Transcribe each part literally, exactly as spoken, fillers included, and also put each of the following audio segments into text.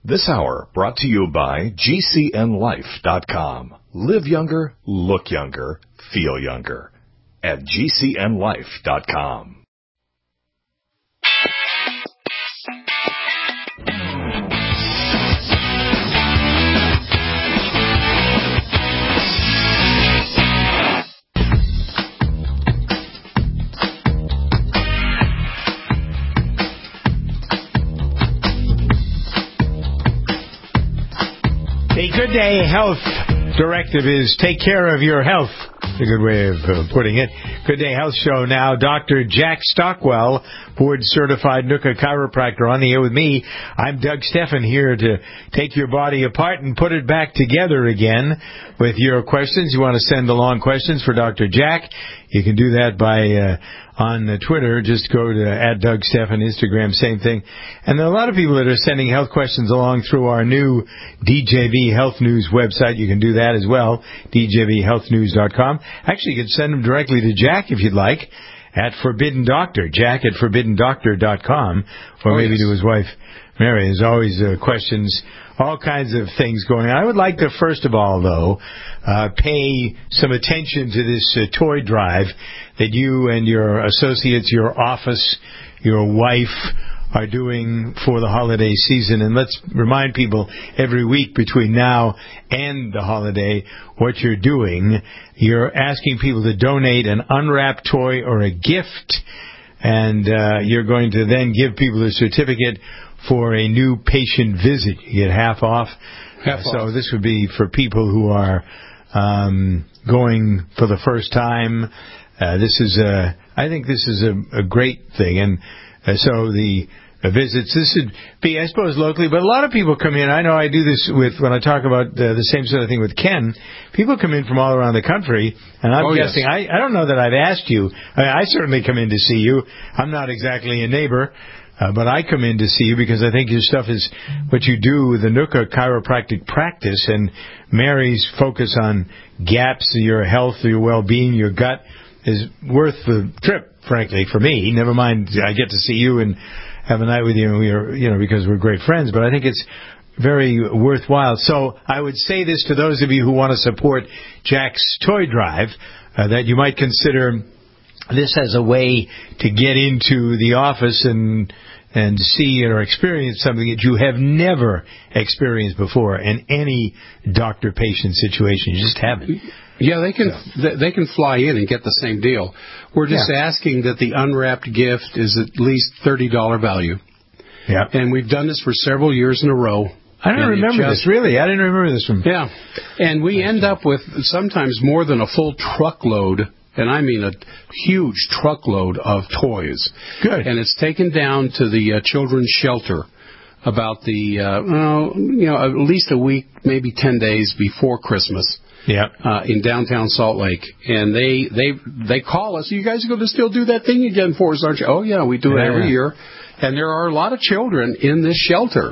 This hour brought to you by G C N life dot com. Live younger, look younger, feel younger at G C N life dot com. A Good Day Health directive is take care of your health. A good way of uh, putting it. Good Day Health Show now. Doctor Jack Stockwell, board-certified N U C A chiropractor, on the air with me. I'm Doug Steffen, here to take your body apart and put it back together again with your questions. You want to send along questions for Doctor Jack? You can do that by uh, on uh, Twitter. Just go to at Doug Steffen, Instagram, same thing. And there are a lot of people that are sending health questions along through our new D J V Health News website. You can do that as well, D J V health news dot com. Actually, you can send them directly to Jack if you'd like, at Forbidden Doctor, Jack at forbidden doctor dot com, or oh, maybe yes. to his wife, Mary. There's always uh, questions, all kinds of things going on. I would like to, first of all, though, uh, pay some attention to this uh, toy drive that you and your associates, your office, your wife are doing for the holiday season. And let's remind people every week between now and the holiday what you're doing. You're asking people to donate an unwrapped toy or a gift, and uh, you're going to then give people a certificate for a new patient visit. You get half off. Half so off. This would be for people who are um, going for the first time. Uh, this is a, I think this is a, a great thing. And uh, so the uh, visits, this would be, I suppose, locally, but a lot of people come in. I know I do this with, when I talk about uh, the same sort of thing with Ken, people come in from all around the country, and I'm oh, guessing, yes. I, I don't know that I've asked you. I, I certainly come in to see you. I'm not exactly a neighbor. Uh, but I come in to see you because I think your stuff is what you do with the N U C A chiropractic practice, and Mary's focus on gaps in your health, your well-being, your gut is worth the trip, frankly, for me. Never mind, I get to see you and have a night with you, and we are, you know, because we're great friends. But I think it's very worthwhile. So I would say this to those of you who want to support Jack's Toy Drive, uh, that you might consider this as a way to get into the office and and see or experience something that you have never experienced before in any doctor-patient situation. You just haven't. Yeah, they can so. they can fly in and get the same deal. We're just yeah. asking that the unwrapped gift is at least thirty dollars value. Yeah. And we've done this for several years in a row. I don't remember just, this, really. I didn't remember this from... Yeah. And we end up with sometimes more than a full truckload, and I mean a huge truckload of toys. Good. And it's taken down to the uh, children's shelter about the, uh, well, you know, at least a week, maybe ten days before Christmas. Yeah. Uh, in downtown Salt Lake. And they they they call us, you guys are going to still do that thing again for us, aren't you? Oh, yeah, we do it yeah. every year. And there are a lot of children in this shelter.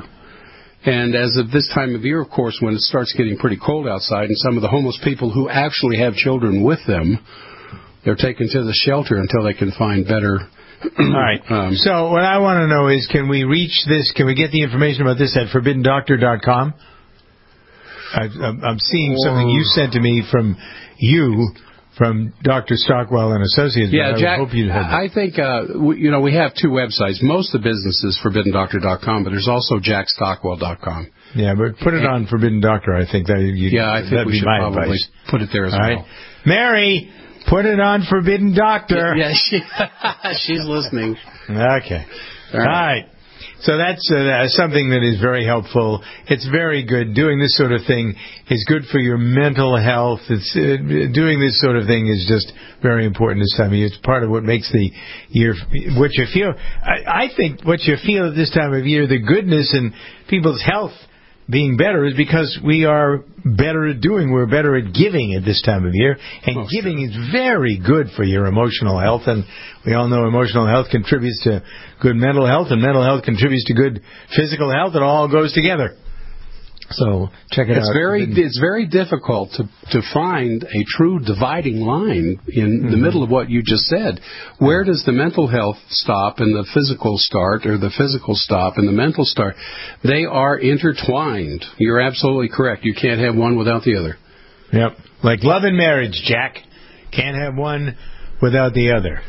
And as of this time of year, of course, when it starts getting pretty cold outside, and some of the homeless people who actually have children with them, they're taken to the shelter until they can find better. All right. Um, so what I want to know is, can we reach this? Can we get the information about this at forbidden doctor dot com? I, I'm seeing or, something you sent to me from you, from Doctor Stockwell and Associates. Yeah, I Jack, hope you had I think, uh, we, you know, we have two websites. Most of the business is forbidden doctor dot com, but there's also jack stockwell dot com. Yeah, but put it on Forbidden Doctor. I think that you, yeah, I think that'd we be should my probably advice. Put it there as All well. Right. Mary, put it on Forbidden Doctor. Yeah, she, she's listening. Okay. All right. All right. So that's uh, something that is very helpful. It's very good. Doing this sort of thing is good for your mental health. It's uh, doing this sort of thing is just very important this time of year. It's part of what makes the year, what you feel. I, I think what you feel at this time of year, the goodness in people's health being better, is because we are better at doing, we're better at giving at this time of year. And oh, giving sure. is very good for your emotional health. And we all know emotional health contributes to good mental health, and mental health contributes to good physical health. It all goes together. So check it it's out. Very, it's very difficult to, to find a true dividing line in mm-hmm. the middle of what you just said. Where does the mental health stop and the physical start, or the physical stop and the mental start? They are intertwined. You're absolutely correct. You can't have one without the other. Yep. Like love and marriage, Jack. Can't have one without the other.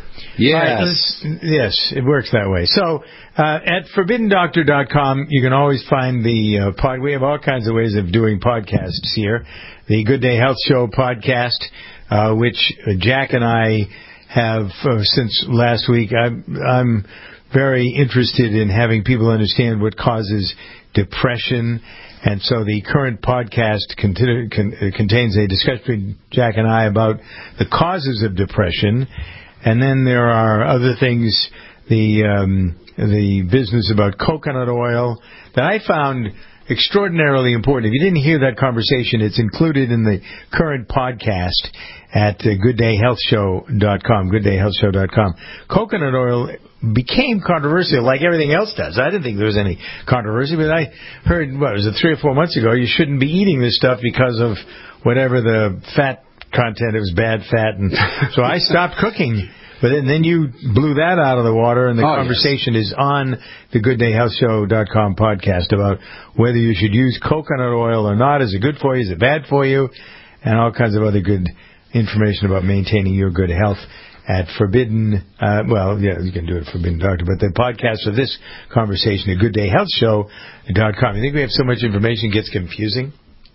Yes. Right, yes, it works that way. So uh, at forbidden doctor dot com, you can always find the uh, pod. We have all kinds of ways of doing podcasts here. The Good Day Health Show podcast, uh, which Jack and I have uh, since last week. I'm, I'm very interested in having people understand what causes depression. And so the current podcast conti- con- contains a discussion between Jack and I about the causes of depression. And then there are other things, the um, the business about coconut oil, that I found extraordinarily important. If you didn't hear that conversation, it's included in the current podcast at uh, good day health show dot com, good day health show dot com. Coconut oil became controversial like everything else does. I didn't think there was any controversy, but I heard, what, was it three or four months ago, you shouldn't be eating this stuff because of whatever the fat content, it was bad fat, and so I stopped cooking. But then, then you blew that out of the water, and the oh, conversation yes. is on the good day health show dot com podcast about whether you should use coconut oil or not. Is it good for you? Is it bad for you? And all kinds of other good information about maintaining your good health at Forbidden, uh, well, yeah, you can do it at Forbidden Doctor, but the podcast of this conversation at good day health show dot com. You think we have so much information it gets confusing?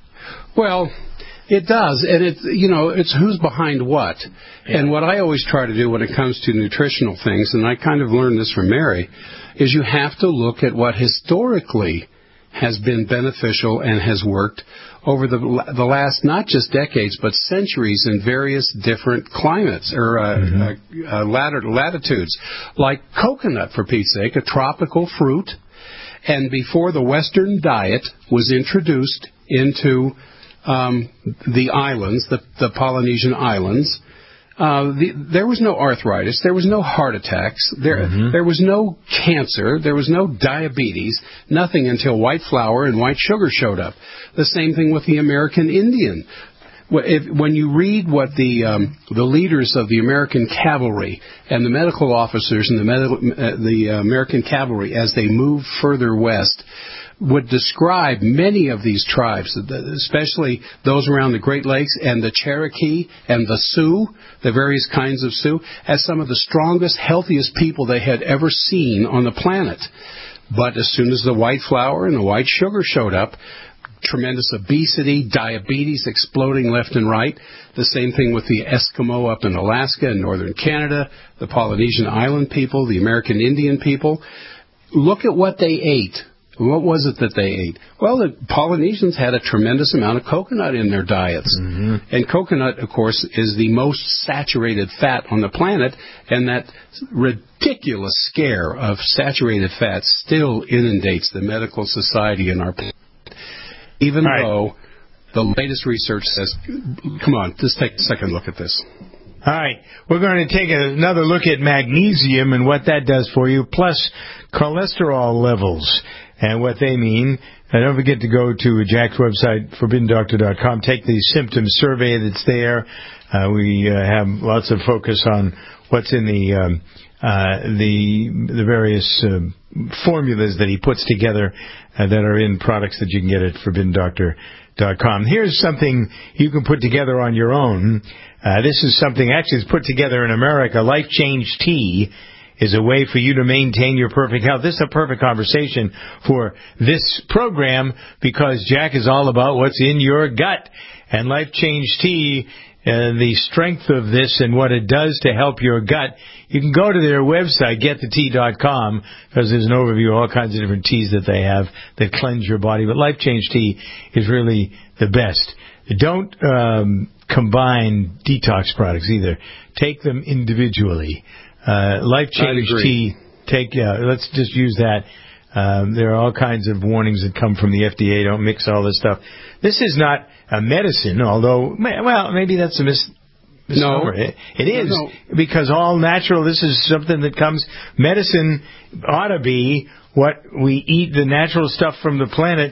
Well, it does, and it, you know, it's who's behind what. Yeah. And what I always try to do when it comes to nutritional things, and I kind of learned this from Mary, is you have to look at what historically has been beneficial and has worked over the the last not just decades but centuries in various different climates or uh, mm-hmm. uh, uh, lat- latitudes, like coconut, for Pete's sake, a tropical fruit. And before the Western diet was introduced into Um, the islands, the, the Polynesian islands, uh, the, there was no arthritis, there was no heart attacks, there mm-hmm. there was no cancer, there was no diabetes, nothing until white flour and white sugar showed up. The same thing with the American Indian. If, when you read what the um, the leaders of the American cavalry and the medical officers and the, medical, uh, the American cavalry as they moved further west would describe many of these tribes, especially those around the Great Lakes and the Cherokee and the Sioux, the various kinds of Sioux, as some of the strongest, healthiest people they had ever seen on the planet. But as soon as the white flour and the white sugar showed up, tremendous obesity, diabetes exploding left and right. The same thing with the Eskimo up in Alaska and northern Canada, the Polynesian island people, the American Indian people. Look at what they ate. What was it that they ate? Well, the Polynesians had a tremendous amount of coconut in their diets. Mm-hmm. And coconut, of course, is the most saturated fat on the planet, and that ridiculous scare of saturated fat still inundates the medical society in our planet. Even right. though the latest research says, come on, just take a second look at this. All right. We're going to take another look at magnesium and what that does for you, plus cholesterol levels and what they mean. And don't forget to go to Jack's website, forbidden doctor dot com. Take the symptom survey that's there. Uh, we uh, have lots of focus on what's in the um, uh, the the various uh, formulas that he puts together uh, that are in products that you can get at forbidden doctor dot com. Here's something you can put together on your own. Uh, this is something actually is put together in America. Life Change Tea is a way for you to maintain your perfect health. This is a perfect conversation for this program because Jack is all about what's in your gut. And Life Change Tea, uh, the strength of this and what it does to help your gut, you can go to their website, get the tea dot com, because there's an overview of all kinds of different teas that they have that cleanse your body. But Life Change Tea is really the best. Don't um, combine detox products either. Take them individually. Uh, Life Change Tea, take, yeah, let's just use that. Um, there are all kinds of warnings that come from the F D A. Don't mix all this stuff. This is not a medicine, although, well, maybe that's a mis- misnomer. No. It, it is, no, no. because all natural, this is something that comes, medicine ought to be what we eat, the natural stuff from the planet,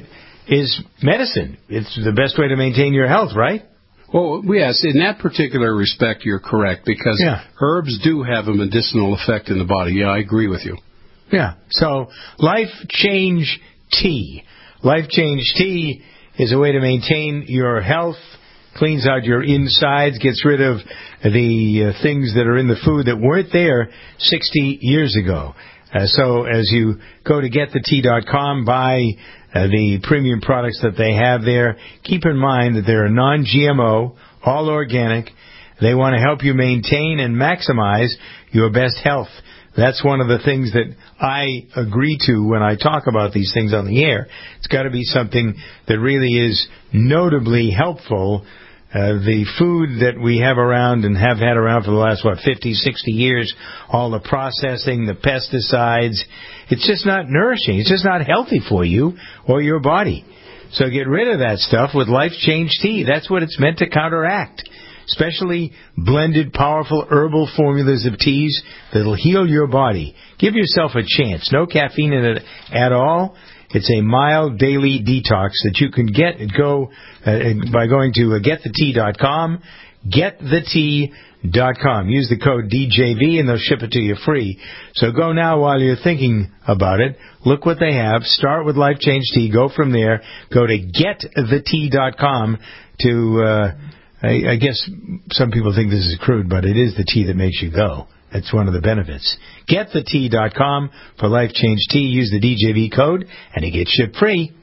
is medicine. It's the best way to maintain your health, right? Well, yes, in that particular respect, you're correct, because yeah. herbs do have a medicinal effect in the body. Yeah, I agree with you. Yeah. So, Life Change Tea. Life Change Tea is a way to maintain your health, cleans out your insides, gets rid of the uh, things that are in the food that weren't there sixty years ago. Uh, so as you go to get the tea dot com, buy uh, the premium products that they have there, keep in mind that they're non G M O, all organic. They want to help you maintain and maximize your best health. That's one of the things that I agree to when I talk about these things on the air. It's got to be something that really is notably helpful. Uh, the food that we have around and have had around for the last, what, fifty, sixty years, all the processing, the pesticides, it's just not nourishing. It's just not healthy for you or your body. So get rid of that stuff with Life Change Tea. That's what it's meant to counteract. Specially blended, powerful herbal formulas of teas that'll heal your body. Give yourself a chance. No caffeine in it at all. It's a mild daily detox that you can get go uh, by going to uh, get the tea dot com, get the tea dot com. Use the code D J V and they'll ship it to you free. So go now while you're thinking about it. Look what they have. Start with Life Change Tea. Go from there. Go to get the tea dot com to, uh, I, I guess some people think this is crude, but it is the tea that makes you go. That's one of the benefits. get the tea dot com for Life Change Tea. Use the D J V code, and it gets shipped free.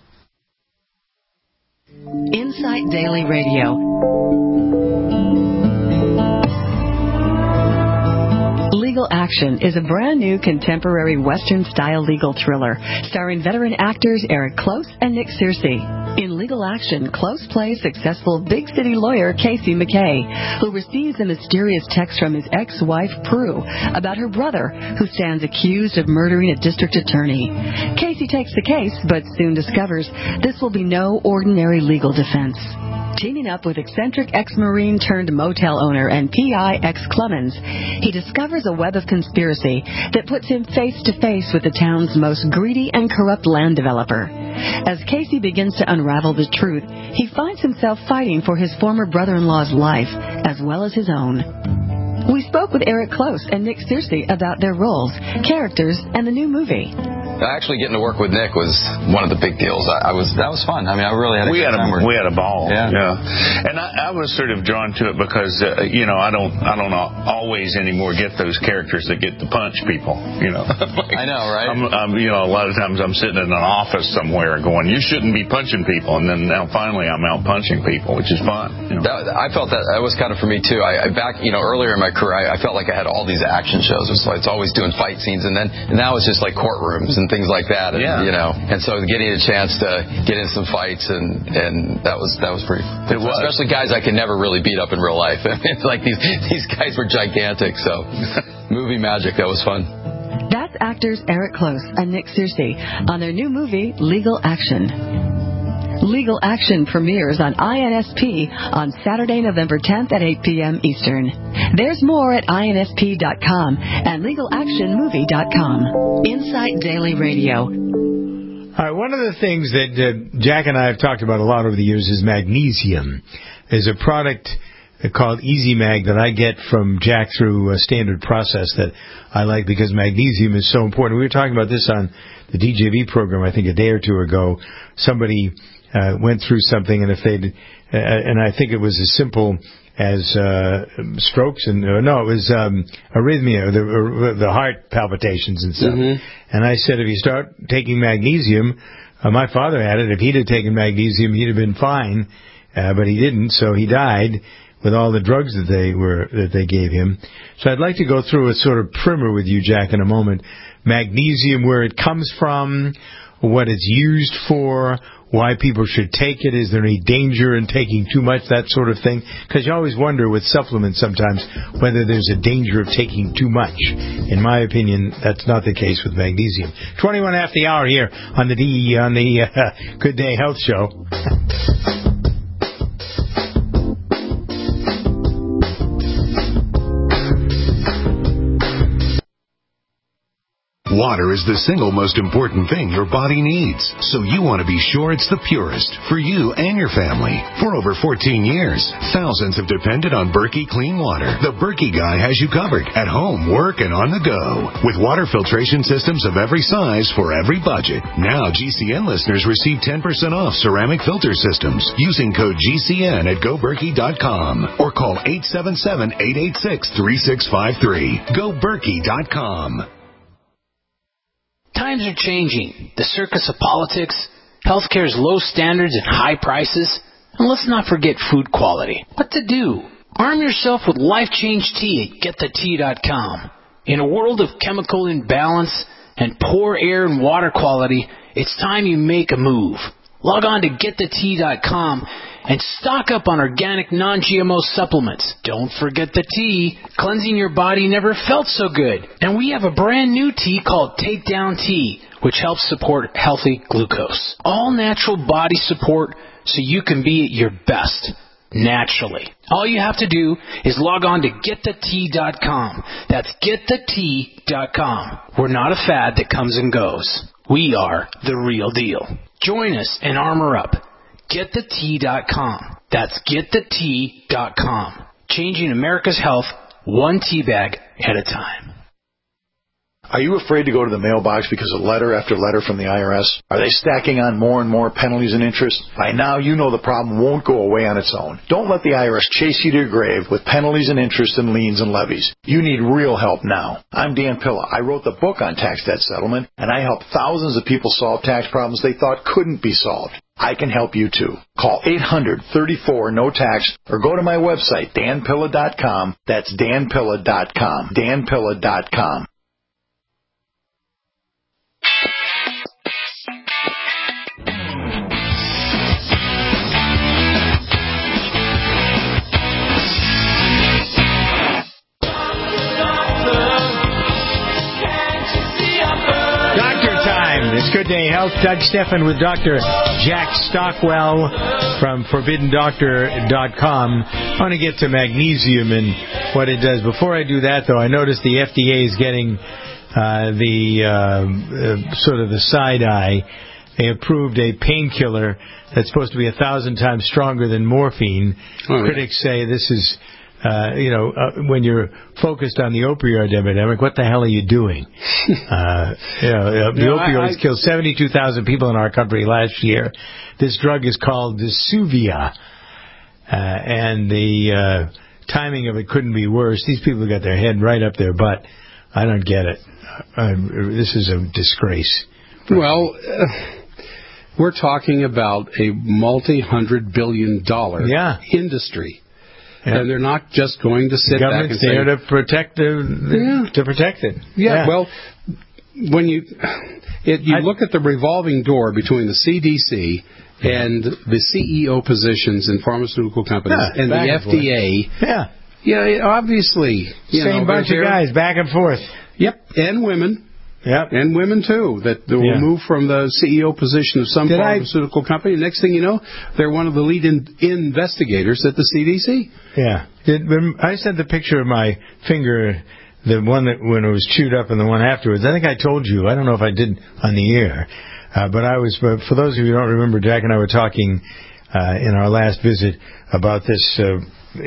Insight Daily Radio. Legal Action is a brand new contemporary Western-style legal thriller starring veteran actors Eric Close and Nick Searcy. In Legal Action, Close plays successful big-city lawyer Casey McKay, who receives a mysterious text from his ex-wife, Prue, about her brother, who stands accused of murdering a district attorney. Casey takes the case, but soon discovers this will be no ordinary legal defense. Teaming up with eccentric ex-Marine turned motel owner and P I ex-Clemens, he discovers a web of conspiracy that puts him face-to-face with the town's most greedy and corrupt land developer. As Casey begins to unravel the truth, he finds himself fighting for his former brother-in-law's life, as well as his own. We spoke with Eric Close and Nick Searcy about their roles, characters, and the new movie. Actually, getting to work with Nick was one of the big deals. I, I was that was fun. I mean, I really had a we good had time. a we had a ball. Yeah, yeah. And I, I was sort of drawn to it because uh, you know I don't I don't always anymore get those characters that get to punch people. You know. like, I know, right? I'm, I'm, you know, a lot of times I'm sitting in an office somewhere going, you shouldn't be punching people, and then now finally I'm out punching people, which is fun. You know? that, I felt that that was kind of for me too. I, I back you know earlier in my career, I, I felt like I had all these action shows. It's, it's always doing fight scenes, and then and now it's just like courtrooms and things like that. And, yeah. You know, and so getting a chance to get in some fights, and, and that was that was pretty. It was. Especially guys I could never really beat up in real life. It's like these these guys were gigantic. So movie magic. That was fun. That's actors Eric Close and Nick Searcy on their new movie, Legal Action. Legal Action premieres on I N S P on Saturday, November tenth at eight p.m. Eastern. There's more at I N S P dot com and legal action movie dot com. Insight Daily Radio. All right, one of the things that uh, Jack and I have talked about a lot over the years is magnesium. There's a product called Easy Mag that I get from Jack through a standard process that I like because magnesium is so important. We were talking about this on the D J V program, I think, a day or two ago. Somebody uh, went through something, and if they'd, uh, and I think it was as simple as uh, strokes and uh, no, it was um, arrhythmia, the, uh, the heart palpitations and stuff. Mm-hmm. And I said, if you start taking magnesium, uh, my father had it. If he'd have taken magnesium, he'd have been fine, uh, but he didn't, so he died with all the drugs that they were that they gave him. So I'd like to go through a sort of primer with you, Jack, in a moment. Magnesium, where it comes from, what it's used for, why people should take it, is there any danger in taking too much, that sort of thing. Because you always wonder with supplements sometimes whether there's a danger of taking too much. In my opinion, that's not the case with magnesium. twenty-one after the hour here on the D on the uh, Good Day Health Show. Water is the single most important thing your body needs, so you want to be sure it's the purest for you and your family. For over fourteen years, thousands have depended on Berkey Clean Water. The Berkey guy has you covered at home, work, and on the go. With water filtration systems of every size for every budget. Now G C N listeners receive ten percent off ceramic filter systems using code G C N at go berkey dot com or call eight seven seven, eight eight six, three six five three. go berkey dot com. Times are changing. The circus of politics, healthcare's low standards and high prices, and let's not forget food quality. What to do? Arm yourself with Life Change Tea at get the tea dot com. In a world of chemical imbalance and poor air and water quality, it's time you make a move. Log on to get the tea dot com and stock up on organic non-G M O supplements. Don't forget the tea. Cleansing your body never felt so good. And we have a brand new tea called Take Down Tea, which helps support healthy glucose. All natural body support so you can be at your best, naturally. All you have to do is log on to get the tea dot com. That's get the tea dot com. We're not a fad that comes and goes. We are the real deal. Join us and armor up. get the tea dot com. That's get the tea dot com. Changing America's health one tea bag at a time. Are you afraid to go to the mailbox because of letter after letter from the I R S? Are they stacking on more and more penalties and interest? By now, you know the problem won't go away on its own. Don't let the I R S chase you to your grave with penalties and interest and liens and levies. You need real help now. I'm Dan Pilla. I wrote the book on tax debt settlement, and I helped thousands of people solve tax problems they thought couldn't be solved. I can help you too. Call eight hundred, thirty-four, no tax or go to my website, dan pilla dot com. That's dan pilla dot com. dan pilla dot com. It's Good Day Health. Doug Stephan with Doctor Jack Stockwell from forbidden doctor dot com. I want to get to magnesium and what it does. Before I do that, though, I noticed the F D A is getting uh, the uh, uh, sort of the side eye. They approved a painkiller that's supposed to be a thousand times stronger than morphine. Oh, yeah. Critics say this is... Uh, you know, uh, when you're focused on the opioid epidemic, what the hell are you doing? Uh, you know, the no, opioids I, I, killed seventy-two thousand people in our country last year. This drug is called Dysuvia, uh, and the uh, timing of it couldn't be worse. These people got their head right up their butt. I don't get it. Uh, this is a disgrace. Well, uh, we're talking about a multi-hundred billion dollar yeah. industry. Yeah. And they're not just going to sit the back and say... there to protect, the, the, yeah. to protect it. Yeah, yeah, well, when you it, you I, look at the revolving door between the C D C and the C E O positions in pharmaceutical companies yeah, and the F D A... Yeah. Yeah, obviously. You Same know, bunch of guys, back and forth. Yep, and women. Yep. And women, too, that will yeah. move from the C E O position of some Did pharmaceutical I... company. Next thing you know, they're one of the lead in, investigators at the C D C. Yeah. Did, when I sent the picture of my finger, the one that when it was chewed up and the one afterwards. I think I told you. I don't know if I did on the air. Uh, but I was, for those of you who don't remember, Jack and I were talking uh, in our last visit about this uh,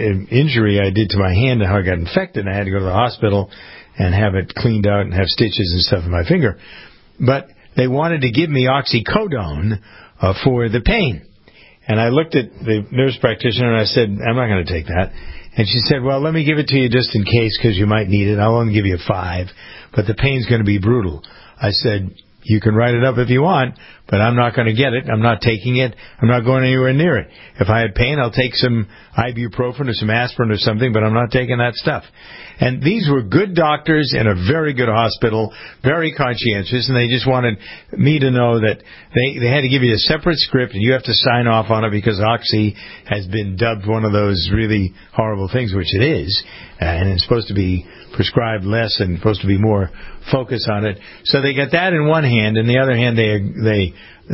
injury I did to my hand and how I got infected. And I had to go to the hospital and have it cleaned out and have stitches and stuff in my finger. But they wanted to give me oxycodone uh, for the pain. And I looked at the nurse practitioner and I said, I'm not going to take that. And she said, well, let me give it to you just in case because you might need it. I'll only give you five, but the pain's going to be brutal. I said, you can write it up if you want, but I'm not going to get it. I'm not taking it. I'm not going anywhere near it. If I had pain, I'll take some ibuprofen or some aspirin or something, but I'm not taking that stuff. And these were good doctors in a very good hospital, very conscientious, and they just wanted me to know that they, they had to give you a separate script, and you have to sign off on it because Oxy has been dubbed one of those really horrible things, which it is, and it's supposed to be prescribed less and supposed to be more focus on it. So they got that in one hand, and the other hand they they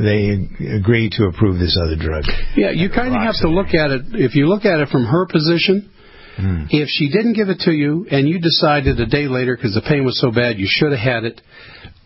they agree to approve this other drug. Yeah, you kind of have to look at it. If you look at it from her position, hmm. if she didn't give it to you and you decided a day later because the pain was so bad you should have had it,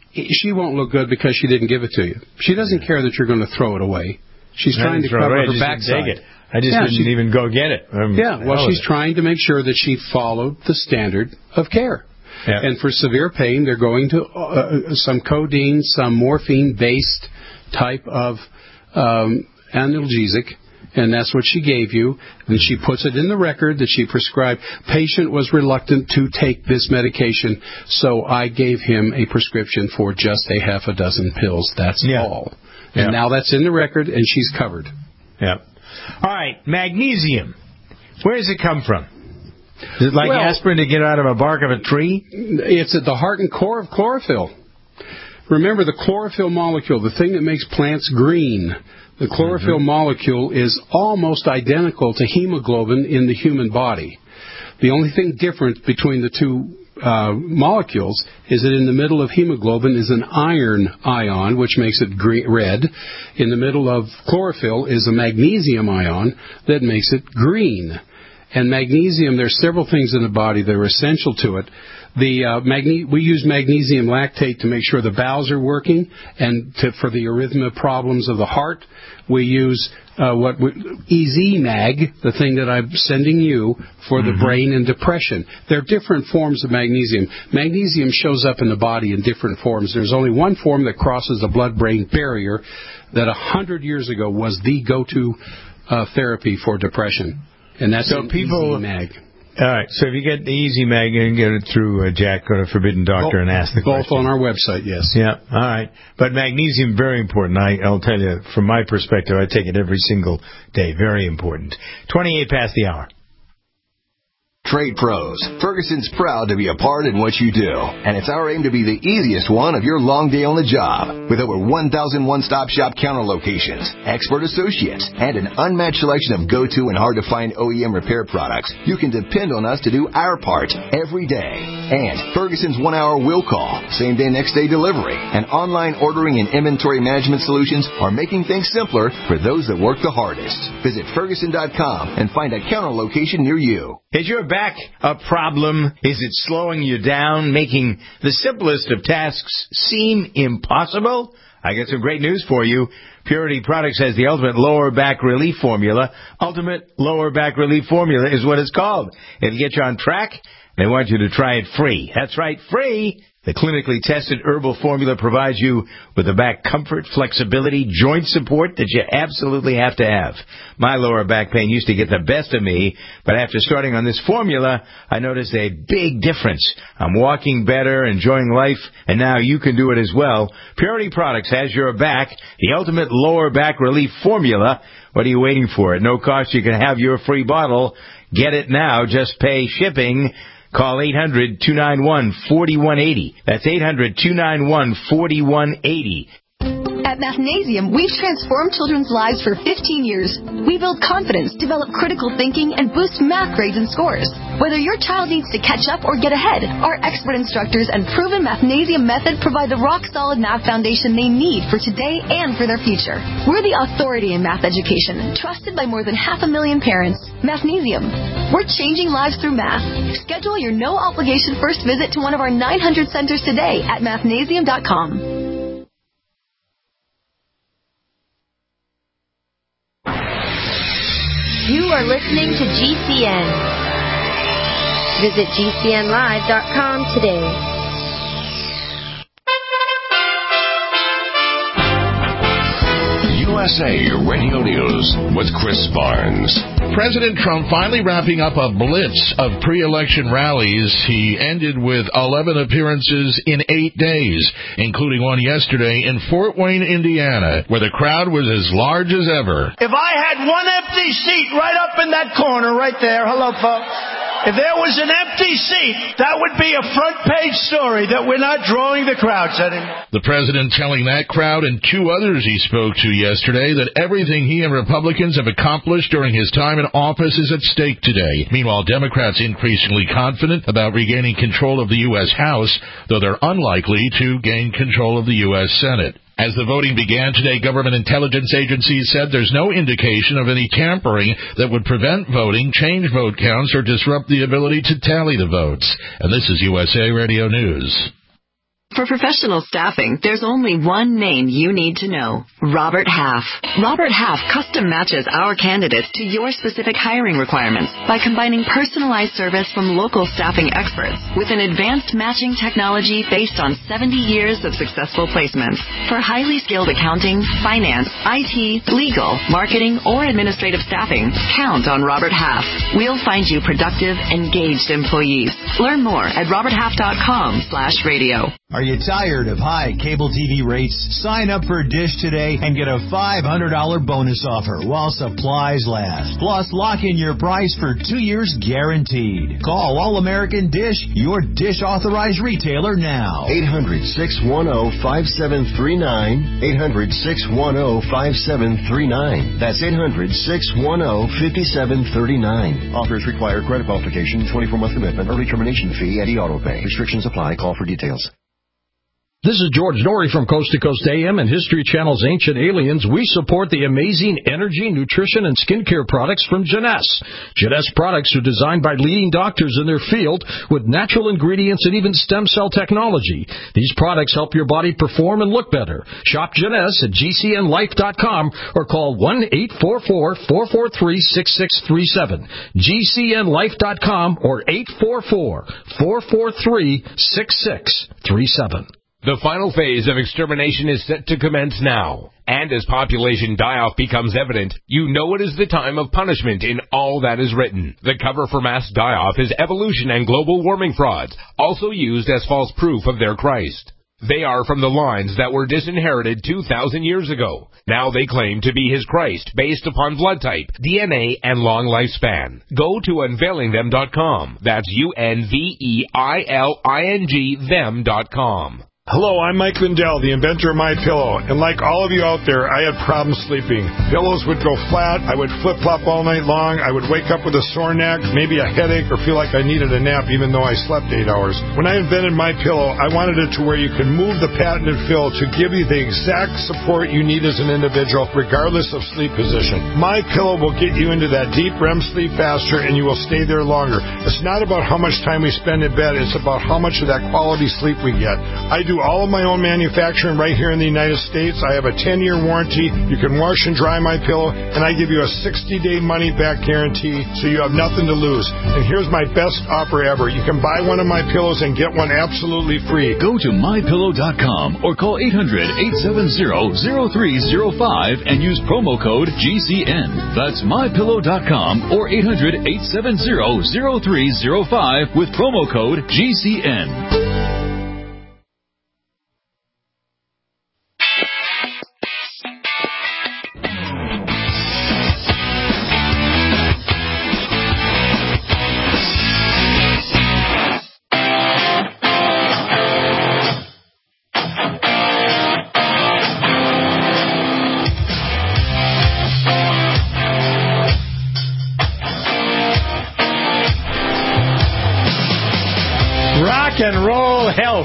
she won't look good because she didn't give it to you. She doesn't care that you're going to throw it away. She's trying to cover her backside. Take it. I just yeah, didn't she, even go get it. Um, yeah, well, she's trying to make sure that she followed the standard of care. Yeah. And for severe pain, they're going to uh, some codeine, some morphine-based type of um, analgesic, and that's what she gave you. And she puts it in the record that she prescribed. Patient was reluctant to take this medication, so I gave him a prescription for just a half a dozen pills. That's yeah. all. And yeah. now that's in the record, and she's covered. Yeah. All right, magnesium. Where does it come from? Is it like well, aspirin to get out of a bark of a tree? It's at the heart and core of chlorophyll. Remember, the chlorophyll molecule, the thing that makes plants green, the chlorophyll mm-hmm. molecule is almost identical to hemoglobin in the human body. The only thing different between the two uh, molecules is that in the middle of hemoglobin is an iron ion, which makes it green, red. In the middle of chlorophyll is a magnesium ion that makes it green. And magnesium, there's several things in the body that are essential to it. The uh, magne- we use magnesium lactate to make sure the bowels are working, and to, for the arrhythmia problems of the heart, we use uh, what we, E Z Mag, the thing that I'm sending you for the mm-hmm. brain and depression. There are different forms of magnesium. Magnesium shows up in the body in different forms. There's only one form that crosses the blood-brain barrier that a hundred years ago was the go-to uh, therapy for depression. And that's so people, E Z Mag. All right. So if you get the Easy Mag, you can get it through uh, Jack, go to Forbidden Doctor, and ask the both question. Both on our website, yes. Yeah. All right. But magnesium, very important. I, I'll tell you, from my perspective, I take it every single day. Very important. twenty-eight past the hour. Trade Pros. Ferguson's proud to be a part in what you do, and it's our aim to be the easiest one of your long day on the job. With over one thousand one-stop shop counter locations, expert associates, and an unmatched selection of go-to and hard-to-find O E M repair products, you can depend on us to do our part every day. And Ferguson's one-hour will call, same-day, next-day delivery, and online ordering and inventory management solutions are making things simpler for those that work the hardest. Visit Ferguson dot com and find a counter location near you. Is your back a problem? Is it slowing you down, making the simplest of tasks seem impossible? I got some great news for you. Purity Products has the ultimate lower back relief formula. Ultimate lower back relief formula is what it's called. It'll get you on track. They want you to try it free. That's right, free. The clinically tested herbal formula provides you with the back comfort, flexibility, joint support that you absolutely have to have. My lower back pain used to get the best of me, but after starting on this formula, I noticed a big difference. I'm walking better, enjoying life, and now you can do it as well. Purity Products has your back, the ultimate lower back relief formula. What are you waiting for? At no cost, you can have your free bottle. Get it now. Just pay shipping. Call eight hundred, two nine one, four one eight zero. That's eight hundred, two nine one, four one eight zero. At Mathnasium, we've transformed children's lives for fifteen years. We build confidence, develop critical thinking, and boost math grades and scores. Whether your child needs to catch up or get ahead, our expert instructors and proven Mathnasium method provide the rock-solid math foundation they need for today and for their future. We're the authority in math education, trusted by more than half a million parents. Mathnasium. We're changing lives through math. Schedule your no-obligation first visit to one of our nine hundred centers today at mathnasium dot com. You are listening to G C N. Visit G C N live dot com today. U S A Radio News with Chris Barnes. President Trump finally wrapping up a blitz of pre-election rallies. He ended with eleven appearances in eight days, including one yesterday in Fort Wayne, Indiana, where the crowd was as large as ever. If I had one empty seat right up in that corner right there, hello, folks. If there was an empty seat, that would be a front-page story that we're not drawing the crowds anymore. The president telling that crowd and two others he spoke to yesterday that everything he and Republicans have accomplished during his time in office is at stake today. Meanwhile, Democrats increasingly confident about regaining control of the U S House, though they're unlikely to gain control of the U S Senate. As the voting began today, government intelligence agencies said there's no indication of any tampering that would prevent voting, change vote counts, or disrupt the ability to tally the votes. And this is U S A Radio News. For professional staffing, there's only one name you need to know. Robert Half. Robert Half custom matches our candidates to your specific hiring requirements by combining personalized service from local staffing experts with an advanced matching technology based on seventy years of successful placements. For highly skilled accounting, finance, I T, legal, marketing, or administrative staffing, count on Robert Half. We'll find you productive, engaged employees. Learn more at robert half dot com slash radio. Are you tired of high cable T V rates? Sign up for Dish today and get a five hundred dollars bonus offer while supplies last. Plus, lock in your price for two years guaranteed. Call All American Dish, your Dish authorized retailer now. eight hundred, six one zero, five seven three nine. eight hundred, six one zero, five seven three nine. That's eight hundred, six one zero, five seven three nine. Offers require credit qualification, twenty-four month commitment, early termination fee, and e-auto pay. Restrictions apply. Call for details. This is George Norrie from Coast to Coast A M and History Channel's Ancient Aliens. We support the amazing energy, nutrition, and skincare products from Jeunesse. Jeunesse products are designed by leading doctors in their field with natural ingredients and even stem cell technology. These products help your body perform and look better. Shop Jeunesse at G C N life dot com or call one eight four four, four four three, six six three seven. G C N life dot com or eight four four, four four three, six six three seven. The final phase of extermination is set to commence now. And as population die-off becomes evident, you know it is the time of punishment in all that is written. The cover for mass die-off is evolution and global warming frauds, also used as false proof of their Christ. They are from the lines that were disinherited two thousand years ago. Now they claim to be his Christ based upon blood type, D N A, and long lifespan. Go to unveiling them dot com. That's U N V E I L I N G them dot com. Hello, I'm Mike Lindell, the inventor of MyPillow, and like all of you out there, I had problems sleeping. Pillows would go flat, I would flip-flop all night long, I would wake up with a sore neck, maybe a headache, or feel like I needed a nap even though I slept eight hours. When I invented MyPillow, I wanted it to where you can move the patented fill to give you the exact support you need as an individual, regardless of sleep position. MyPillow will get you into that deep R E M sleep faster, and you will stay there longer. It's not about how much time we spend in bed, it's about how much of that quality sleep we get. I do all of my own manufacturing right here in the United States. I have a ten-year warranty. You can wash and dry my pillow, and I give you a sixty-day money-back guarantee, so you have nothing to lose. And here's my best offer ever. You can buy one of my pillows and get one absolutely free. Go to my pillow dot com or call eight hundred, eight seven zero, zero three zero five and use promo code G C N. That's my pillow dot com or eight hundred, eight seven zero, zero three zero five with promo code G C N. And roll health.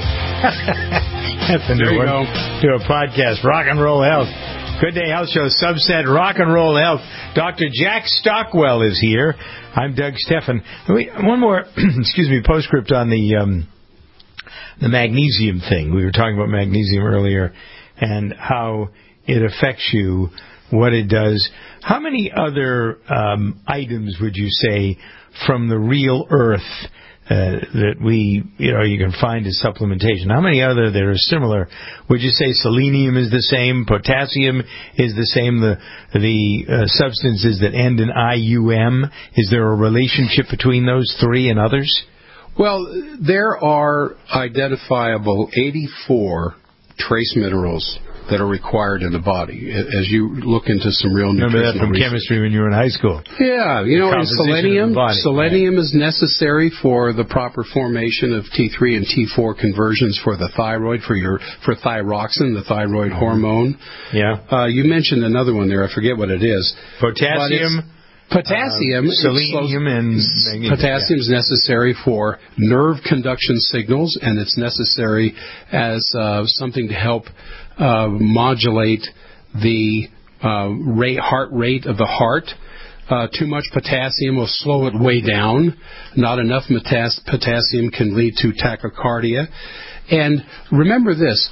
That's a new one. Do a podcast. Rock and roll health. Good Day Health Show subset Rock and Roll Health. Doctor Jack Stockwell is here. I'm Doug Steffen. One more, excuse me, postscript on the um, the magnesium thing. We were talking about magnesium earlier and how it affects you, what it does. How many other um, items would you say from the real earth Uh, that we, you know, you can find as supplementation? How many other that are similar? Would you say selenium is the same, potassium is the same, the the uh, substances that end in I U M? Is there a relationship between those three and others? Well, there are identifiable eighty-four trace minerals that are required in the body as you look into some real nutritional Remember that from research. chemistry when you were in high school. Yeah, you know, and selenium, selenium right. is necessary for the proper formation of T three and T four conversions for the thyroid, for your for thyroxine, the thyroid mm-hmm. hormone. Yeah. Uh, you mentioned another one there. I forget what it is. Potassium. Potassium, uh, selenium, and magnesium. Potassium is necessary for nerve conduction signals, and it's necessary as uh, something to help uh, modulate the uh, rate, heart rate of the heart. Uh, too much potassium will slow it way down. Not enough potassium can lead to tachycardia. And remember this,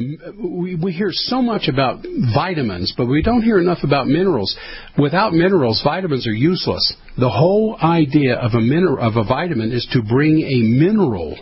we, we hear so much about vitamins, but we don't hear enough about minerals. Without minerals, vitamins are useless. The whole idea of a mineral, of a vitamin is to bring a mineral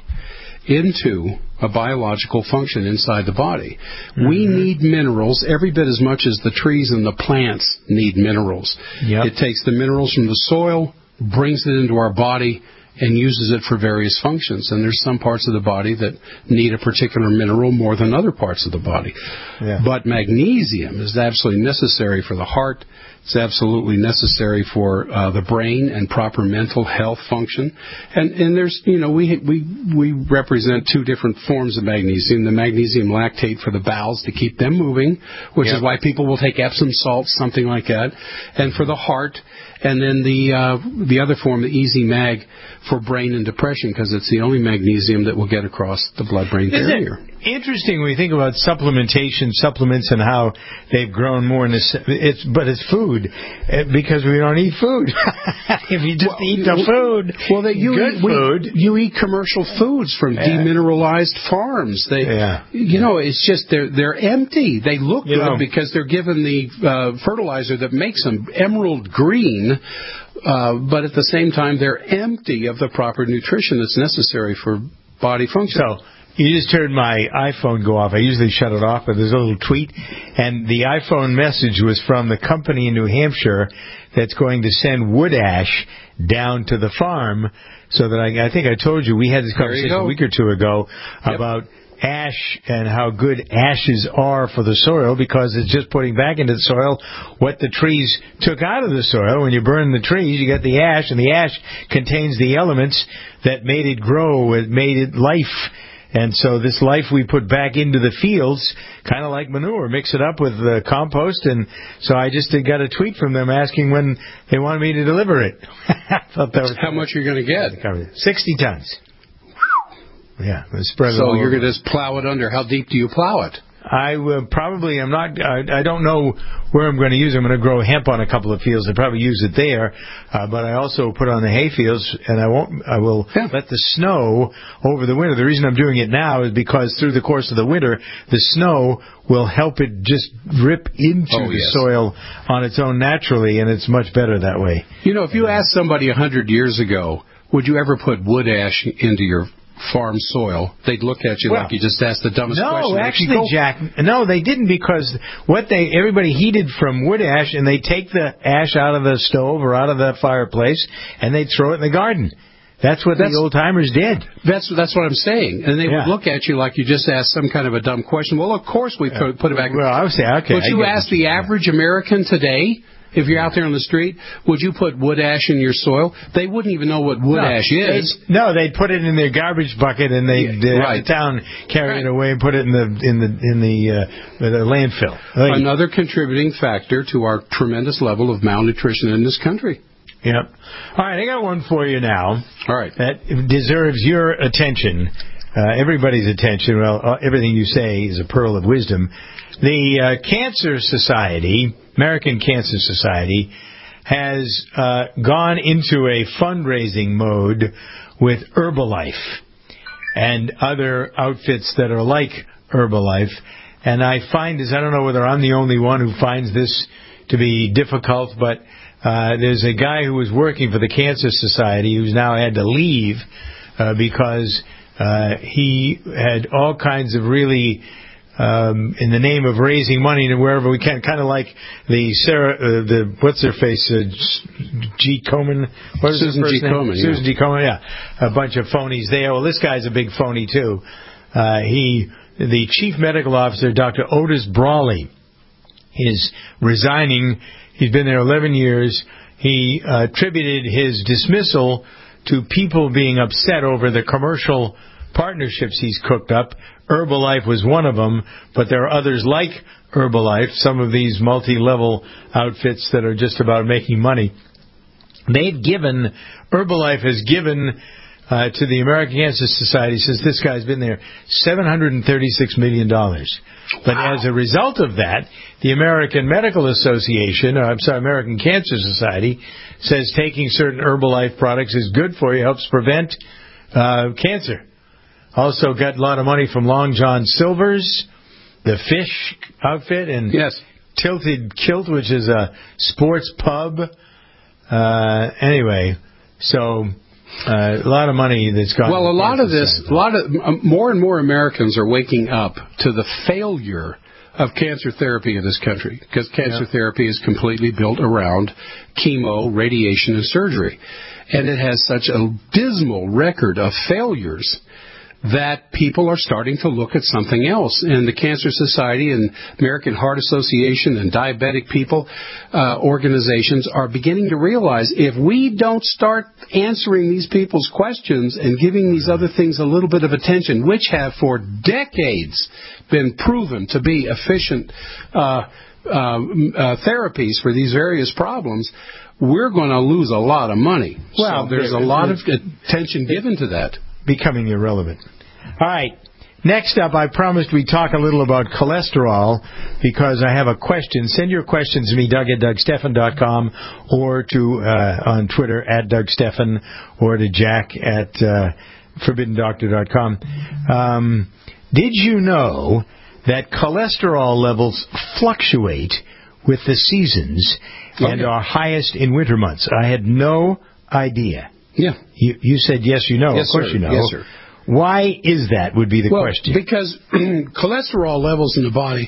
into a biological function inside the body. Mm-hmm. We need minerals every bit as much as the trees and the plants need minerals. Yep. It takes the minerals from the soil, brings it into our body, and uses it for various functions. And there's some parts of the body that need a particular mineral more than other parts of the body. Yeah. But magnesium is absolutely necessary for the heart. It's absolutely necessary for uh, the brain and proper mental health function. And, and there's, you know, we, we, we represent two different forms of magnesium. The magnesium lactate for the bowels to keep them moving, which yep. is why people will take Epsom salts, something like that. And for the heart, and then the uh, the other form, the Easy Mag, for brain and depression, because it's the only magnesium that will get across the blood-brain barrier. Interesting when we think about supplementation, supplements, and how they've grown more in this. It's but it's food because we don't eat food. If you just well, eat the food, well, that you good eat, food, we, you eat commercial foods from yeah. demineralized farms. They, yeah. you know, it's just they're they're empty. They look you good know. because they're given the uh, fertilizer that makes them emerald green. Uh, but at the same time, they're empty of the proper nutrition that's necessary for body function. So, you just heard my iPhone go off. I usually shut it off, but there's a little tweet. And the iPhone message was from the company in New Hampshire that's going to send wood ash down to the farm so that I, I think I told you we had this conversation a week or two ago yep. about ash and how good ashes are for the soil because it's just putting back into the soil what the trees took out of the soil. When you burn the trees, you get the ash, and the ash contains the elements that made it grow, it made it life. And so this life we put back into the fields, kind of like manure, mix it up with the compost. And so I just got a tweet from them asking when they wanted me to deliver it. I thought that was how much you're going to get? sixty tons. Yeah, spread so you're going to just plow it under. How deep do you plow it? I will probably. I'm not. I, I don't know where I'm going to use it. I'm going to grow hemp on a couple of fields. I'll probably use it there. Uh, but I also put on the hay fields, and I won't. I will yeah. let the snow over the winter. The reason I'm doing it now is because through the course of the winter, the snow will help it just rip into oh, the yes. soil on its own naturally, and it's much better that way. You know, if you asked somebody a hundred years ago, would you ever put wood ash into your farm soil, they'd look at you well, like you just asked the dumbest no, question. No, actually, Jack, no, they didn't because what they everybody heated from wood ash, and they take the ash out of the stove or out of the fireplace, and they'd throw it in the garden. That's what that's, the old timers did. That's that's what I'm saying. And they yeah. would look at you like you just asked some kind of a dumb question. Well, of course we put, put it back. Well, I would say, okay. But you ask the average American today, if you're out there on the street, would you put wood ash in your soil? They wouldn't even know what wood no, ash is. No, they'd put it in their garbage bucket, and they'd yeah, right. the town carry right. it away and put it in the in the in the, uh, the landfill. Like, Another contributing factor to our tremendous level of malnutrition in this country. Yep. All right, I got one for you now. All right, that deserves your attention, uh, everybody's attention. Well, uh, everything you say is a pearl of wisdom. The uh, Cancer Society, American Cancer Society, has uh, gone into a fundraising mode with Herbalife and other outfits that are like Herbalife. And I find this, I don't know whether I'm the only one who finds this to be difficult, but uh, there's a guy who was working for the Cancer Society who's now had to leave uh, because uh, he had all kinds of really... Um, in the name of raising money and wherever we can, kind of like the Sarah, uh, the what's her face, uh, G. Komen, what is Susan G. Komen, yeah. Susan G. Komen, yeah, a bunch of phonies there. Well, this guy's a big phony too. Uh, he, the chief medical officer, Doctor Otis Brawley, is resigning. He's been there eleven years. He uh, attributed his dismissal to people being upset over the commercial partnerships he's cooked up. Herbalife was one of them, but there are others like Herbalife, some of these multi-level outfits that are just about making money. They've given, Herbalife has given uh, to the American Cancer Society, since this guy's been there, seven hundred thirty-six million dollars. But wow. as a result of that, the American Medical Association, or I'm sorry, American Cancer Society, says taking certain Herbalife products is good for you, helps prevent uh, cancer. Also got a lot of money from Long John Silver's, the fish outfit, and yes. Tilted Kilt, which is a sports pub. Uh, anyway, so uh, a lot of money that's gone. Well, a lot of this, a lot of um, more and more Americans are waking up to the failure of cancer therapy in this country, because cancer yeah. therapy is completely built around chemo, radiation, and surgery. And it has such a dismal record of failures that people are starting to look at something else. And the Cancer Society and American Heart Association and diabetic people uh, organizations are beginning to realize if we don't start answering these people's questions and giving these other things a little bit of attention, which have for decades been proven to be efficient uh, uh, uh, therapies for these various problems, we're going to lose a lot of money. Well, so there's a lot of attention given to that. Becoming irrelevant. All right. Next up, I promised we'd talk a little about cholesterol because I have a question. Send your questions to me, Doug at Doug Stephan dot com, or to uh, on Twitter at Doug Stephan, or to Jack at uh, Forbidden Doctor dot com. Um, did you know that cholesterol levels fluctuate with the seasons and okay. are highest in winter months? I had no idea. Yeah. You, you said yes, you know. Yes, of course sir. you know. Yes, sir. Why is that, would be the well, question. Because cholesterol levels in the body,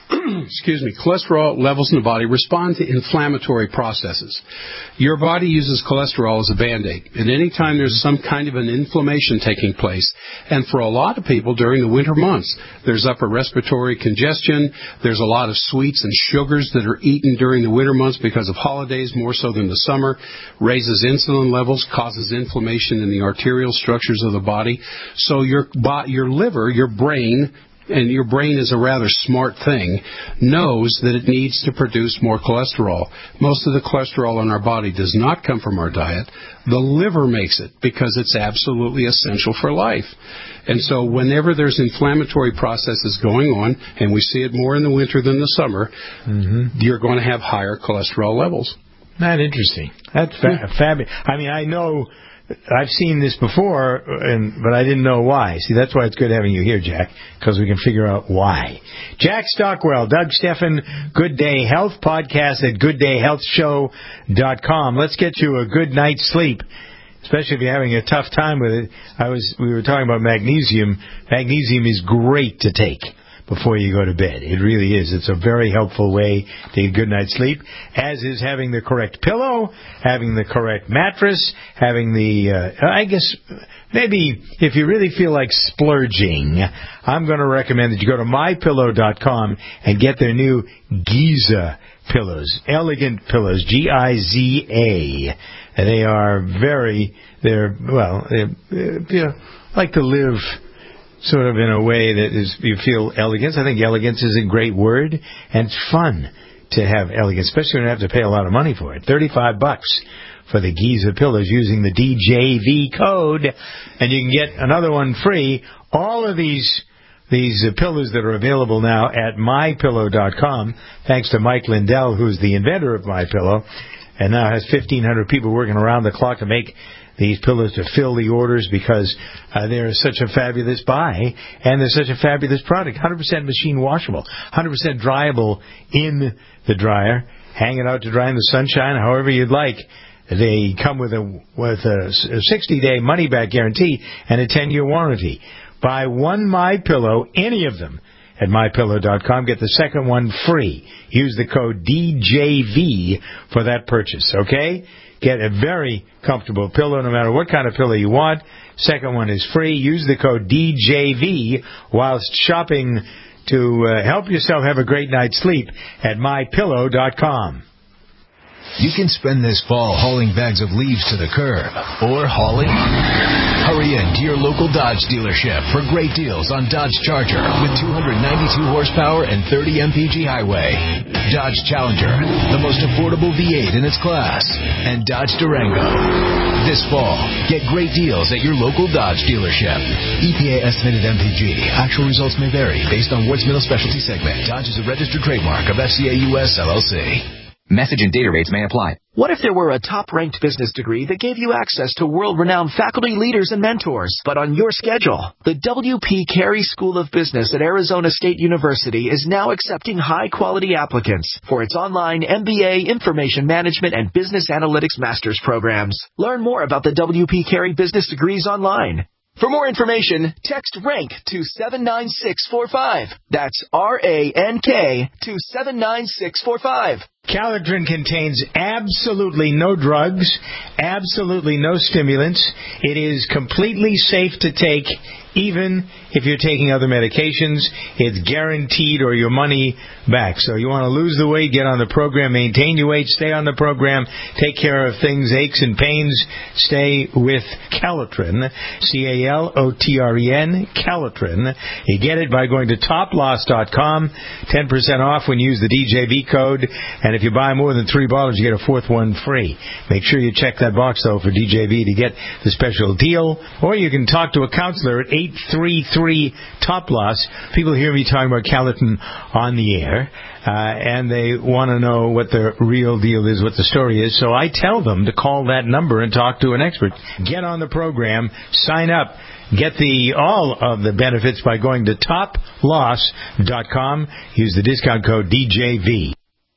excuse me, cholesterol levels in the body respond to inflammatory processes. Your body uses cholesterol as a Band-Aid. And any time there's some kind of an inflammation taking place, and for a lot of people during the winter months, there's upper respiratory congestion, there's a lot of sweets and sugars that are eaten during the winter months because of holidays more so than the summer, raises insulin levels, causes inflammation in the arterial structures of the body. So your, your liver, your brain, and your brain is a rather smart thing, knows that it needs to produce more cholesterol. Most of the cholesterol in our body does not come from our diet. The liver makes it because it's absolutely essential for life. And so whenever there's inflammatory processes going on, and we see it more in the winter than the summer, mm-hmm. you're going to have higher cholesterol levels. That's interesting. That's fa- yeah. fabulous. I mean, I know... I've seen this before, and but I didn't know why. See, that's why it's good having you here, Jack, because we can figure out why. Jack Stockwell, Doug Stephan, Good Day Health podcast at good day health show dot com. Let's get you a good night's sleep, especially if you're having a tough time with it. I was we were talking about magnesium. Magnesium is great to take before you go to bed. It really is. It's a very helpful way to get a good night's sleep, as is having the correct pillow, having the correct mattress, having the, uh, I guess, maybe if you really feel like splurging, I'm going to recommend that you go to my pillow dot com and get their new Giza pillows. Elegant pillows, G I Z A. They are very, they're, well, they you know, like to live sort of in a way that is you feel elegance. I think elegance is a great word, and it's fun to have elegance, especially when you have to pay a lot of money for it. thirty-five bucks for the Giza pillows using the D J V code, and you can get another one free. All of these these uh, pillows that are available now at my pillow dot com, thanks to Mike Lindell, who's the inventor of MyPillow, and now has fifteen hundred people working around the clock to make these pillows to fill the orders because uh, they're such a fabulous buy and they're such a fabulous product. one hundred percent machine washable, one hundred percent dryable in the dryer. Hang it out to dry in the sunshine, however you'd like. They come with a with a sixty-day money-back guarantee and a ten-year warranty. Buy one MyPillow, any of them, at my pillow dot com. Get the second one free. Use the code D J V for that purchase, okay? Get a very comfortable pillow no matter what kind of pillow you want. Second one is free. Use the code D J V whilst shopping to uh, help yourself have a great night's sleep at my pillow dot com. You can spend this fall hauling bags of leaves to the curb or hauling. Hurry in to your local Dodge dealership for great deals on Dodge Charger with two hundred ninety-two horsepower and thirty M P G highway, Dodge Challenger, the most affordable V eight in its class, and Dodge Durango. This fall, get great deals at your local Dodge dealership. E P A estimated M P G. Actual results may vary based on Ward's Middle Specialty segment. Dodge is a registered trademark of F C A U S L L C. Message and data rates may apply. What if there were a top-ranked business degree that gave you access to world-renowned faculty, leaders, and mentors, but on your schedule? The W P Carey School of Business at Arizona State University is now accepting high-quality applicants for its online M B A, Information Management, and Business Analytics Master's programs. Learn more about the W P Carey business degrees online. For more information, text RANK to seven nine six four five. That's R A N K to seven nine six four five. Calitrin contains absolutely no drugs, absolutely no stimulants. It is completely safe to take, even if you're taking other medications. It's guaranteed or your money back. So you want to lose the weight, get on the program, maintain your weight, stay on the program, take care of things, aches and pains, stay with Calitrin, C A L O T R E N, Calitrin. You get it by going to top loss dot com, ten percent off when you use the D J V code, and if you buy more than three bottles, you get a fourth one free. Make sure you check that box, though, for D J V to get the special deal. Or you can talk to a counselor at eight three three, top loss. People hear me talking about Calitrin on the air, uh, and they want to know what the real deal is, what the story is. So I tell them to call that number and talk to an expert. Get on the program, sign up. Get the all of the benefits by going to top loss dot com. Use the discount code D J V.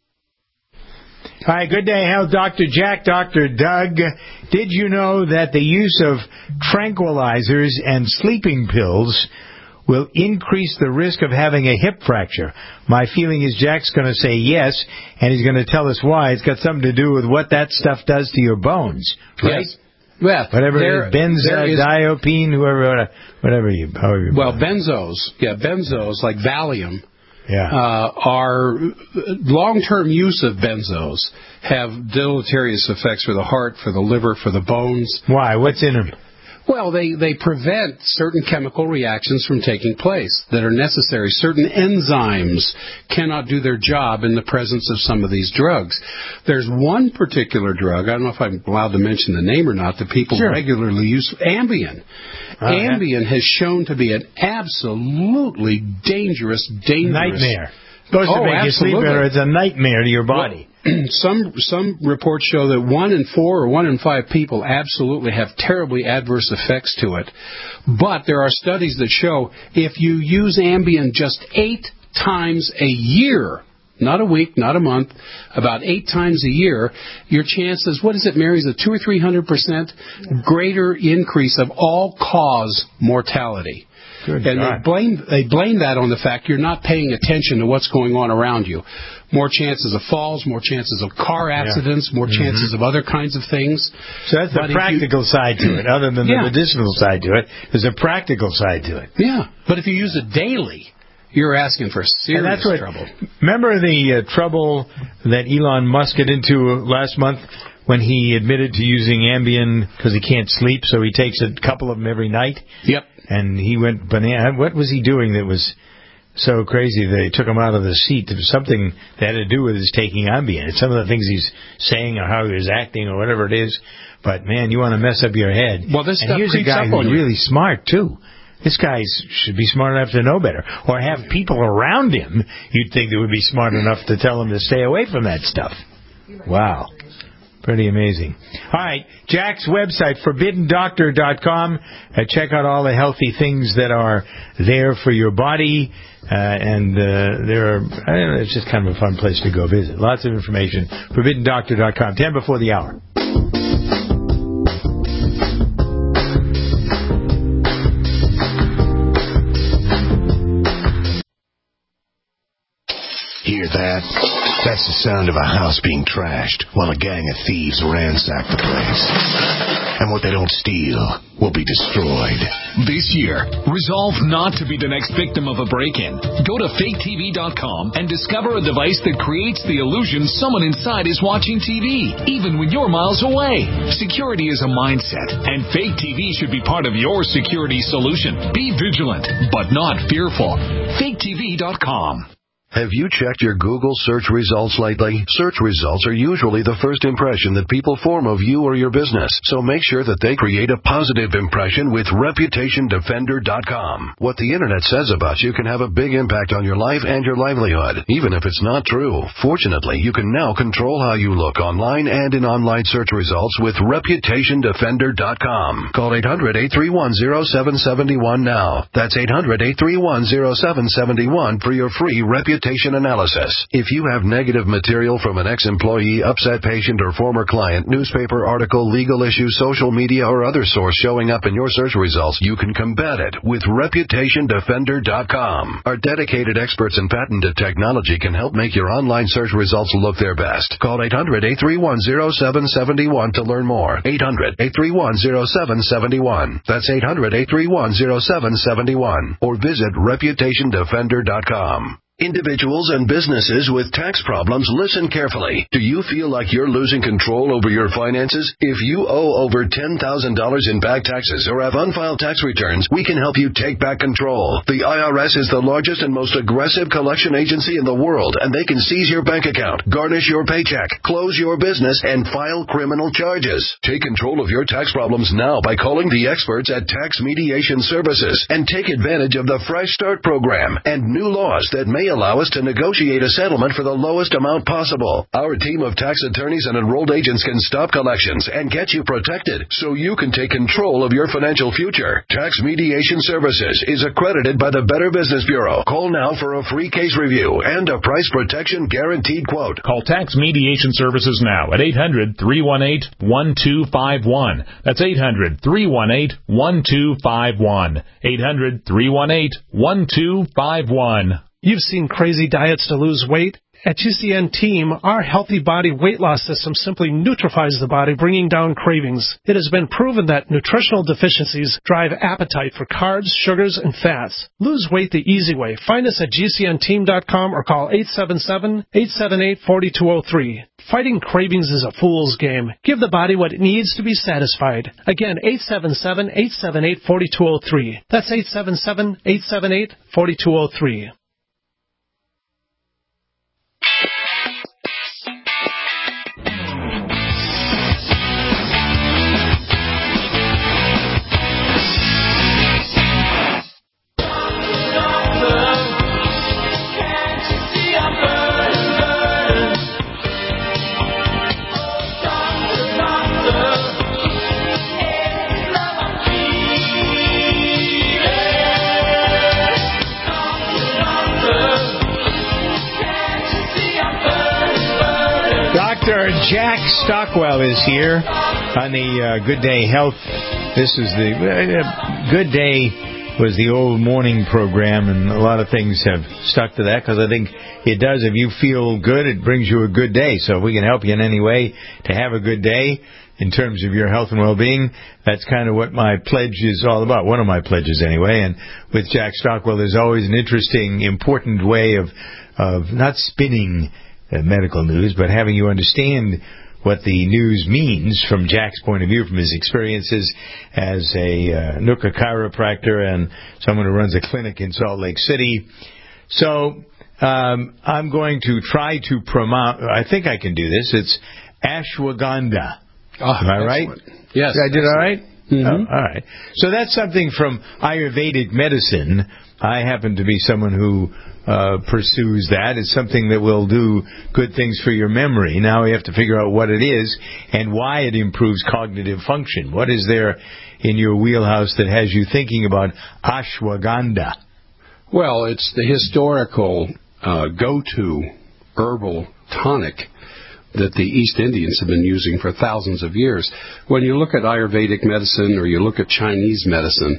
Hi, good day, Health. Doctor Jack, Doctor Doug. Did you know that the use of tranquilizers and sleeping pills will increase the risk of having a hip fracture? My feeling is Jack's going to say yes, and he's going to tell us why. It's got something to do with what that stuff does to your bones, right? Yes. Well, whatever there, it is, benzodiazepine, whoever, whatever you, however you. Well, benzos, yeah, benzos like Valium. Yeah. Uh, are long-term use of benzos have deleterious effects for the heart, for the liver, for the bones. Why? What's in them? Well, they, they prevent certain chemical reactions from taking place that are necessary. Certain enzymes cannot do their job in the presence of some of these drugs. There's one particular drug, I don't know if I'm allowed to mention the name or not, that people sure. regularly use, Ambien. Uh, Ambien has shown to be an absolutely dangerous, dangerous... Nightmare. Supposed oh, to make absolutely. you sleep better. It's a nightmare to your body. Well, some some reports show that one in four or one in five people absolutely have terribly adverse effects to it. But there are studies that show if you use Ambien just eight times a year, not a week, not a month, about eight times a year, your chances, what is it, Mary, is it two or three hundred percent greater increase of all-cause mortality. Good and God. they blame they blame that on the fact you're not paying attention to what's going on around you. More chances of falls, more chances of car accidents, yeah. more mm-hmm. chances of other kinds of things. So that's but the practical you, side to it, other than yeah. the medicinal side to it. There's a practical side to it. Yeah, but if you use it daily, you're asking for serious and that's what, trouble. Remember the uh, trouble that Elon Musk got into last month when he admitted to using Ambien because he can't sleep, so he takes a couple of them every night? Yep. And he went banana. What was he doing that was so crazy that they took him out of the seat? There was something that had to do with his taking Ambien. It's some of the things he's saying or how he was acting or whatever it is. But, man, you want to mess up your head. Well, this and stuff here's a creeps guy up who's on you. really smart, too. This guy should be smart enough to know better. Or have people around him you'd think that would be smart enough to tell him to stay away from that stuff. Wow. Pretty amazing. All right, Jack's website, forbidden doctor dot com. Uh, check out all the healthy things that are there for your body. Uh, and uh, there are, I don't know, it's just kind of a fun place to go visit. Lots of information. forbidden doctor dot com. ten before the hour. Hear that? That's the sound of a house being trashed while a gang of thieves ransack the place. And what they don't steal will be destroyed. This year, resolve not to be the next victim of a break-in. Go to fake T V dot com and discover a device that creates the illusion someone inside is watching T V, even when you're miles away. Security is a mindset, and Fake T V should be part of your security solution. Be vigilant, but not fearful. fake T V dot com. Have you checked your Google search results lately? Search results are usually the first impression that people form of you or your business, so make sure that they create a positive impression with Reputation Defender dot com. What the Internet says about you can have a big impact on your life and your livelihood, even if it's not true. Fortunately, you can now control how you look online and in online search results with Reputation Defender dot com. Call eight hundred, eight three one, zero seven seven one now. That's eight hundred, eight three one, zero seven seven one for your free reputation analysis. If you have negative material from an ex-employee, upset patient, or former client, newspaper article, legal issue, social media, or other source showing up in your search results, you can combat it with Reputation Defender dot com. Our dedicated experts in patented technology can help make your online search results look their best. Call eight hundred, eight three one, zero seven seven one to learn more. eight hundred, eight three one, zero seven seven one. That's eight hundred, eight three one, zero seven seven one. Or visit Reputation Defender dot com. Individuals and businesses with tax problems, listen carefully. Do you feel like you're losing control over your finances? If you owe over ten thousand dollars in back taxes or have unfiled tax returns, we can help you take back control. The I R S is the largest and most aggressive collection agency in the world, and they can seize your bank account, garnish your paycheck, close your business, and file criminal charges. Take control of your tax problems now by calling the experts at Tax Mediation Services and take advantage of the Fresh Start program and new laws that may allow us to negotiate a settlement for the lowest amount possible. Our team of tax attorneys and enrolled agents can stop collections and get you protected so you can take control of your financial future. Tax Mediation Services is accredited by the Better Business Bureau. Call now for a free case review and a price protection guaranteed quote. Call Tax Mediation Services now at eight hundred, three one eight, one two five one. That's eight hundred, three one eight, one two five one. eight hundred, three one eight, one two five one. You've seen crazy diets to lose weight. At G C N Team, our Healthy Body Weight Loss System simply neutralizes the body, bringing down cravings. It has been proven that nutritional deficiencies drive appetite for carbs, sugars, and fats. Lose weight the easy way. Find us at G C N team dot com or call eight seven seven, eight seven eight, four two zero three. Fighting cravings is a fool's game. Give the body what it needs to be satisfied. Again, eight seven seven, eight seven eight, four two zero three. That's eight seven seven, eight seven eight, four two zero three. Doctor Jack Stockwell is here on the uh, Good Day Health. This is the uh, Good Day was the old morning program, and a lot of things have stuck to that because I think it does. If you feel good, it brings you a good day. So if we can help you in any way to have a good day in terms of your health and well-being, that's kind of what my pledge is all about, one of my pledges anyway. And with Jack Stockwell, there's always an interesting, important way of, of not spinning uh, medical news, but having you understand what the news means from Jack's point of view, from his experiences as a uh, N U C A chiropractor and someone who runs a clinic in Salt Lake City. So um, I'm going to try to promote, I think I can do this, it's ashwagandha. Oh, Am I right? Yes. I did all right? Mm-hmm. Oh, all right. So that's something from Ayurvedic medicine. I happen to be someone who uh, pursues that. It's something that will do good things for your memory. Now we have to figure out what it is and why it improves cognitive function. What is there in your wheelhouse that has you thinking about ashwagandha? Well, it's the historical uh, go-to herbal tonic that the East Indians have been using for thousands of years. When you look at Ayurvedic medicine or you look at Chinese medicine,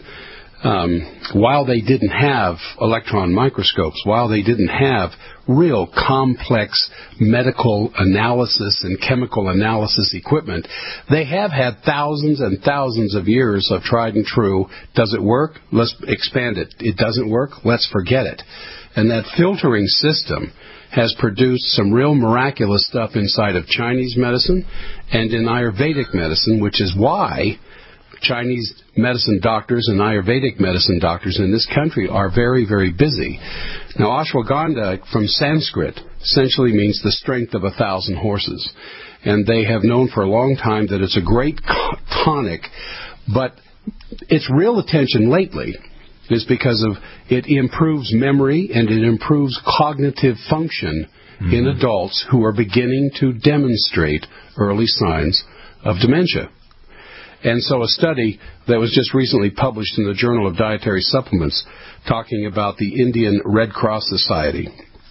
um, while they didn't have electron microscopes, while they didn't have real complex medical analysis and chemical analysis equipment, they have had thousands and thousands of years of tried and true. Does it work? Let's expand it. It doesn't work? Let's forget it. And that filtering system has produced some real miraculous stuff inside of Chinese medicine and in Ayurvedic medicine, which is why Chinese medicine doctors and Ayurvedic medicine doctors in this country are very, very busy. Now, ashwagandha from Sanskrit essentially means the strength of a thousand horses. And they have known for a long time that it's a great tonic, but its real attention lately is because of it improves memory and it improves cognitive function mm-hmm. in adults who are beginning to demonstrate early signs of dementia. And so a study that was just recently published in the Journal of Dietary Supplements talking about the Indian Red Cross Society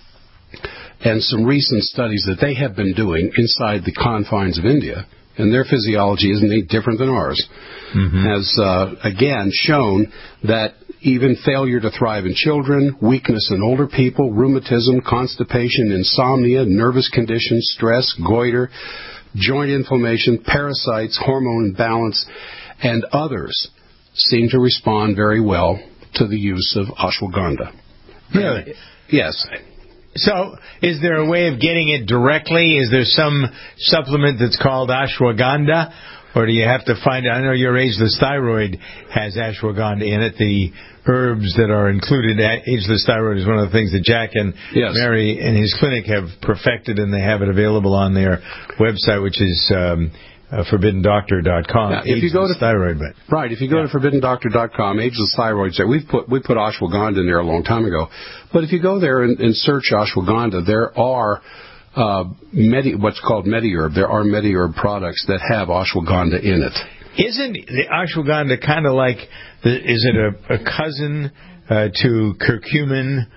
and some recent studies that they have been doing inside the confines of India, and their physiology isn't any different than ours, mm-hmm. has uh, again shown that even failure to thrive in children, weakness in older people, rheumatism, constipation, insomnia, nervous conditions, stress, goiter, joint inflammation, parasites, hormone imbalance, and others seem to respond very well to the use of ashwagandha. Really? Yes. So, is there a way of getting it directly? Is there some supplement that's called ashwagandha? Or do you have to find it? I know your ageless thyroid has ashwagandha in it. The herbs that are included, ageless thyroid is one of the things that Jack and yes. Mary in his clinic have perfected, and they have it available on their website, which is um, uh, forbidden doctor dot com. Now, if you go to thyroid, but right, if you go yeah. to forbidden doctor dot com, ageless thyroid, we've put we put ashwagandha in there a long time ago. But if you go there and, and search ashwagandha, there are Uh, medi- what's called MediHerb. There are MediHerb products that have ashwagandha in it. Isn't the ashwagandha kind of like, the, is it a, a cousin uh, to curcumin?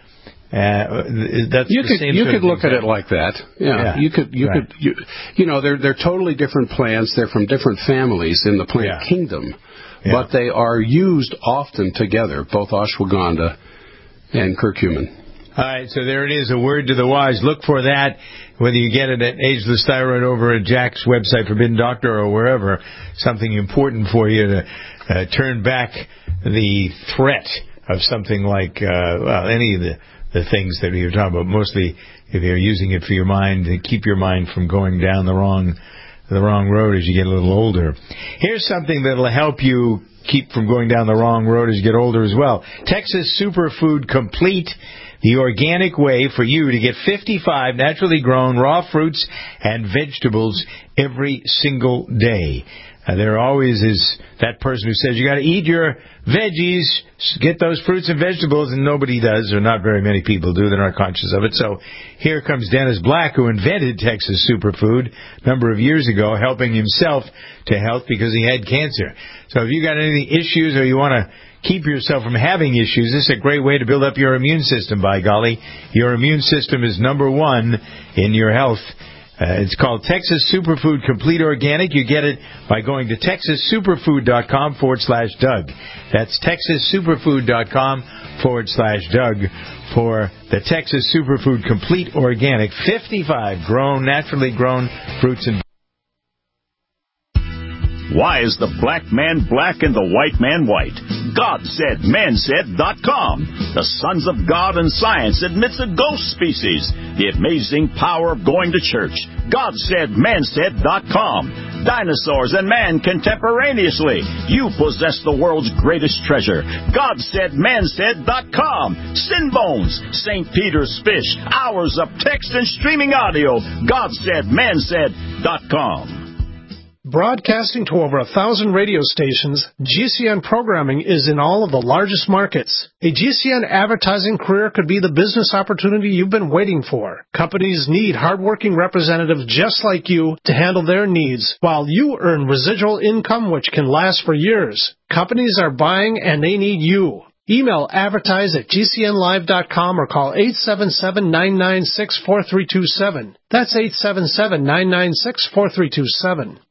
Uh, that's you the could same you sort could of look at it like that. Yeah, yeah. you could you right. could you, you know they're they're totally different plants. They're from different families in the plant yeah. kingdom, yeah. but they are used often together, both ashwagandha and curcumin. All right, so there it is, a word to the wise. Look for that, whether you get it at Ageless Thyroid over at Jack's website, Forbidden Doctor, or wherever. Something important for you to uh, turn back the threat of something like, uh, well, any of the, the things that you're talking about. Mostly, if you're using it for your mind, to keep your mind from going down the wrong, the wrong road as you get a little older. Here's something that'll help you keep from going down the wrong road as you get older as well. Texas Superfood Complete, the organic way for you to get fifty-five naturally grown raw fruits and vegetables every single day. Uh, there always is that person who says you got to eat your veggies, get those fruits and vegetables, and nobody does, or not very many people do. They're not conscious of it. So here comes Dennis Black, who invented Texas Superfood a number of years ago, helping himself to health because he had cancer. So if you got any issues or you want to keep yourself from having issues, this is a great way to build up your immune system, by golly. Your immune system is number one in your health. Uh, it's called Texas Superfood Complete Organic. You get it by going to texas superfood dot com forward slash Doug. That's texas superfood dot com forward slash Doug for the Texas Superfood Complete Organic. fifty-five grown, naturally grown fruits and Why is the black man black and the white man white? God said, man said dot com. The Sons of God and Science admits a ghost species. The amazing power of going to church. God said, man said dot com. Dinosaurs and man contemporaneously. You possess the world's greatest treasure. God said, man said dot com. Sin Bones, Saint Peter's Fish, hours of text and streaming audio. God said, man said dot com. Broadcasting to over a thousand radio stations, G C N programming is in all of the largest markets. A G C N advertising career could be the business opportunity you've been waiting for. Companies need hardworking representatives just like you to handle their needs, while you earn residual income which can last for years. Companies are buying and they need you. Email advertise at G C N live dot com or call eight seven seven, nine nine six, four three two seven. That's eight seven seven, nine nine six, four three two seven.